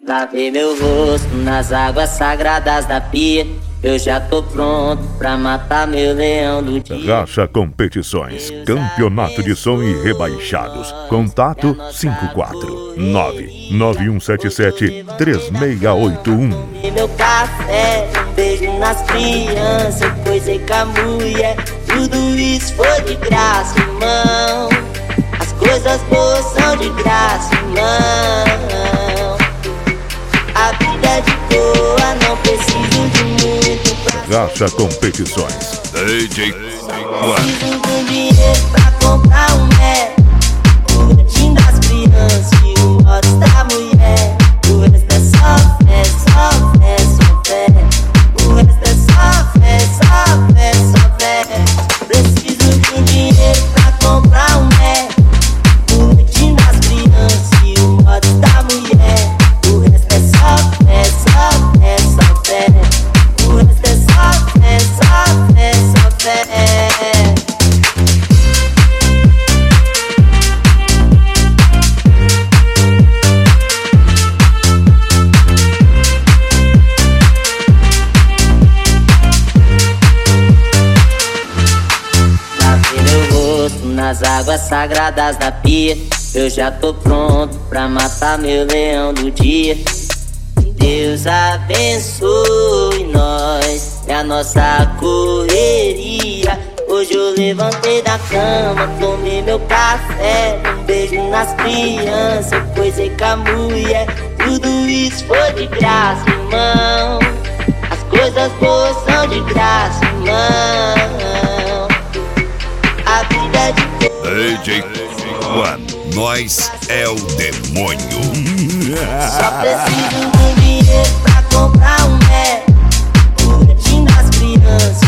Lavei meu rosto nas águas sagradas da pia. Eu já tô pronto pra matar meu leão do dia. Racha Competições, campeonato de som e rebaixados. Contato 54991773681. Meu café, beijo nas crianças, coisei com a mulher. Tudo isso foi de graça, irmão. As coisas boas são de graça, irmão. A vida é de boa, não preciso de muito pra... Racha Competições. DJ Preciso de dinheiro pra comprar um metro, o boletim das crianças e o modo da mulher. O resto é só fé, só fé, só fé. O resto é só fé, só fé, só fé. Preciso de dinheiro pra comprar um metro, o boletim das crianças e o modo da mulher. O resto é só fé, só fé, só fé. O resto é só fé, só fé, só fé. Lavei meu rosto nas águas sagradas da pia. Eu já tô pronto pra matar meu leão do dia. Deus abençoe nós e a nossa correria. Hoje eu levantei da cama, tomei meu café, um beijo nas crianças, coisei com a mulher. Tudo isso foi de graça, irmão. As coisas boas são de graça, irmão. A vida é de boa. DJ One, nós é o demônio. Só preciso de dinheiro pra comprar um metro, o boletim das crianças